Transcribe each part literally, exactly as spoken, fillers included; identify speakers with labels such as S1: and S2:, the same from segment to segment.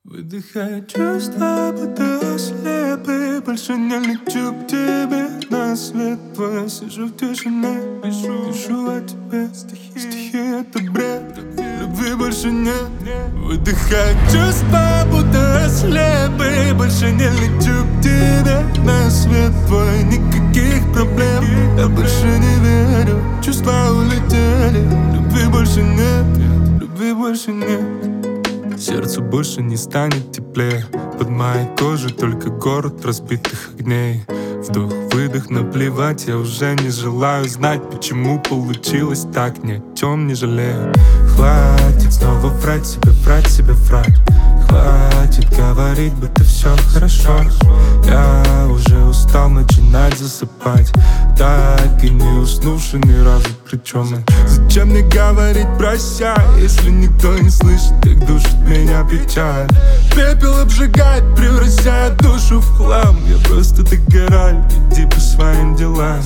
S1: Выдыхаю чувства, будто ослепы. Больше не лечу к тебе на свет твой. Сижу в тишине, пишу, пишу о тебе стихи. Стихи — это бред, любви больше нет. Выдыхаю чувства, будто ослепы. Больше не лечу к тебе на свет твой. Никаких проблем, я больше не верю. Чувства улетели, любви больше нет. Любви больше нет. Сердцу больше не станет теплее. Под моей кожей только город разбитых огней. Вдох-выдох, наплевать, я уже не желаю знать, почему получилось так, ни о чем не жалею. Хватит снова врать себе, врать себе, врать. Хватит говорить, будто все хорошо. Я уже устал начинать засыпать, так и не уснувший ни разу. Причем зачем мне говорить прощай, если никто не слышит, как душит меня печаль. Пепел обжигает, превращая душу в хлам. Я просто догораю, иди по своим делам.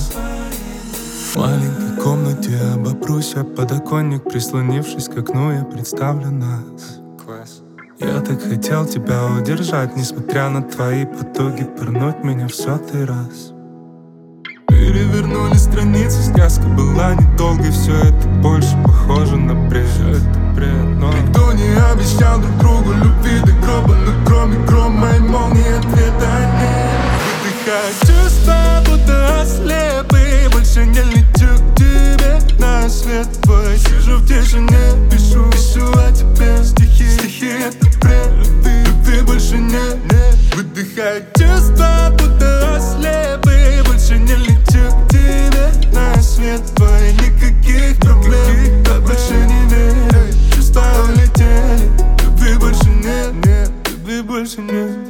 S1: В маленькой комнате обопрусь о подоконник, прислонившись к окну, я представлю нас. Я так хотел тебя удержать, несмотря на твои потуги пырнуть меня в сотый раз. Перевернули страницы, сказка была недолгой. Все это больше похоже на бред. Все это бред, но никто не обещал друг другу любви до гроба. Но кроме грома и молнии ответа нет. Выдыхаю чувства, будто ослепы. Больше не лечу к тебе на свет твой. Сижу в тишине, пишу, пишу о тебе стихи. Стихи — это бред, любви, любви больше нет, нет. Выдыхаю чувства, будто ослепы. Больше не лечу к тебе на свет твой. Никаких проблем, я больше не верю. Чувства улетели, любви больше нет, нет. Любви больше нет.